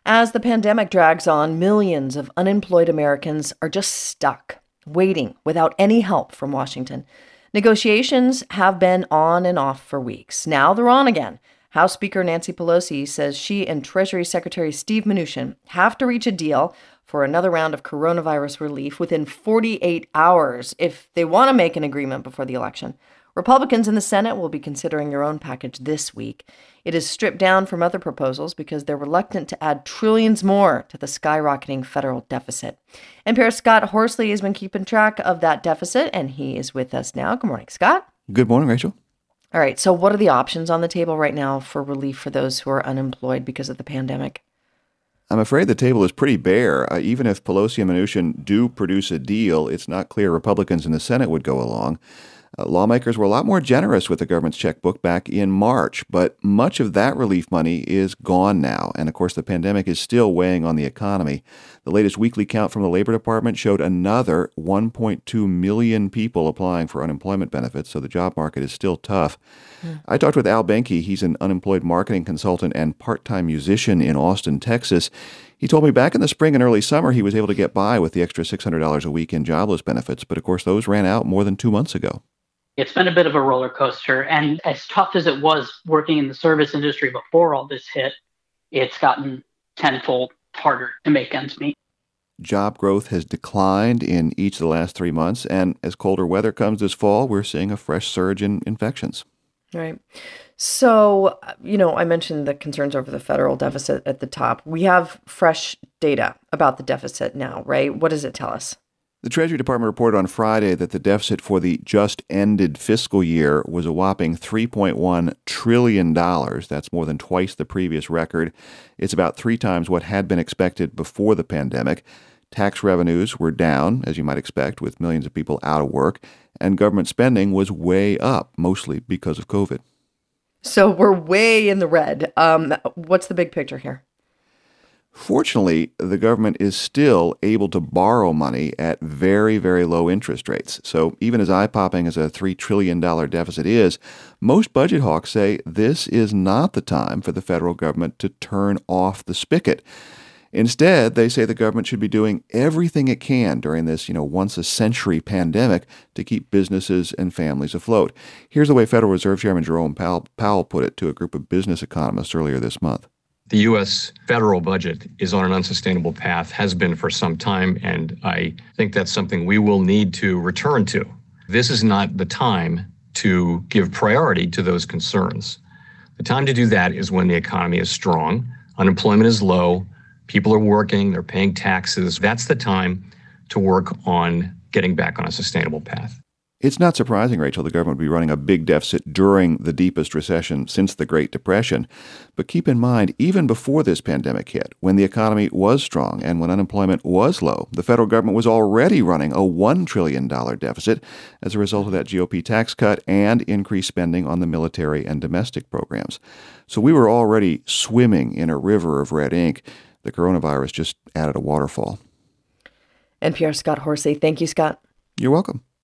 As the pandemic drags on, millions of unemployed Americans are just stuck, waiting without any help from Washington. Negotiations have been on and off for weeks. Now they're on again. House Speaker Nancy Pelosi says she and Treasury Secretary Steve Mnuchin have to reach a deal for another round of coronavirus relief within 48 hours if they want to make an agreement before the election. Republicans in the Senate will be considering their own package this week. It is stripped down from other proposals because they're reluctant to add trillions more to the skyrocketing federal deficit. NPR's Scott Horsley has been keeping track of that deficit, and he is with us now. Good morning, Scott. Good morning, Rachel. All right, so what are the options on the table right now for relief for those who are unemployed because of the pandemic? I'm afraid the table is pretty bare. Even if Pelosi and Mnuchin do produce a deal, it's not clear Republicans in the Senate would go along. Lawmakers were a lot more generous with the government's checkbook back in March, but much of that relief money is gone now. And of course, the pandemic is still weighing on the economy. The latest weekly count from the Labor Department showed another 1.2 million people applying for unemployment benefits, so the job market is still tough. I talked with Al Benke. He's an unemployed marketing consultant and part-time musician in Austin, Texas. He told me back in the spring and early summer he was able to get by with the extra $600 a week in jobless benefits, but of course those ran out more than 2 months ago. It's been a bit of a roller coaster, and as tough as it was working in the service industry before all this hit, it's gotten tenfold harder to make ends meet. Job growth has declined in each of the last 3 months, and as colder weather comes this fall, we're seeing a fresh surge in infections. Right. So, I mentioned the concerns over the federal deficit at the top. We have fresh data about the deficit now, right? What does it tell us? The Treasury Department reported on Friday that the deficit for the just ended fiscal year was a whopping $3.1 trillion. That's more than twice the previous record. It's about 3 times what had been expected before the pandemic. Tax revenues were down, as you might expect, with millions of people out of work, and government spending was way up, mostly because of COVID. So we're way in the red. What's the big picture here? Fortunately, the government is still able to borrow money at very, very low interest rates. So even as eye-popping as a $3 trillion deficit is, most budget hawks say this is not the time for the federal government to turn off the spigot. Instead, they say the government should be doing everything it can during this, once-a-century pandemic to keep businesses and families afloat. Here's the way Federal Reserve Chairman Jerome Powell put it to a group of business economists earlier this month. The U.S. federal budget is on an unsustainable path, has been for some time, and I think that's something we will need to return to. This is not the time to give priority to those concerns. The time to do that is when the economy is strong, unemployment is low, people are working, they're paying taxes. That's the time to work on getting back on a sustainable path. It's not surprising, Rachel, the government would be running a big deficit during the deepest recession since the Great Depression. But keep in mind, even before this pandemic hit, when the economy was strong and when unemployment was low, the federal government was already running a $1 trillion deficit as a result of that GOP tax cut and increased spending on the military and domestic programs. So we were already swimming in a river of red ink. The coronavirus just added a waterfall. NPR Scott Horsley. Thank you, Scott. You're welcome.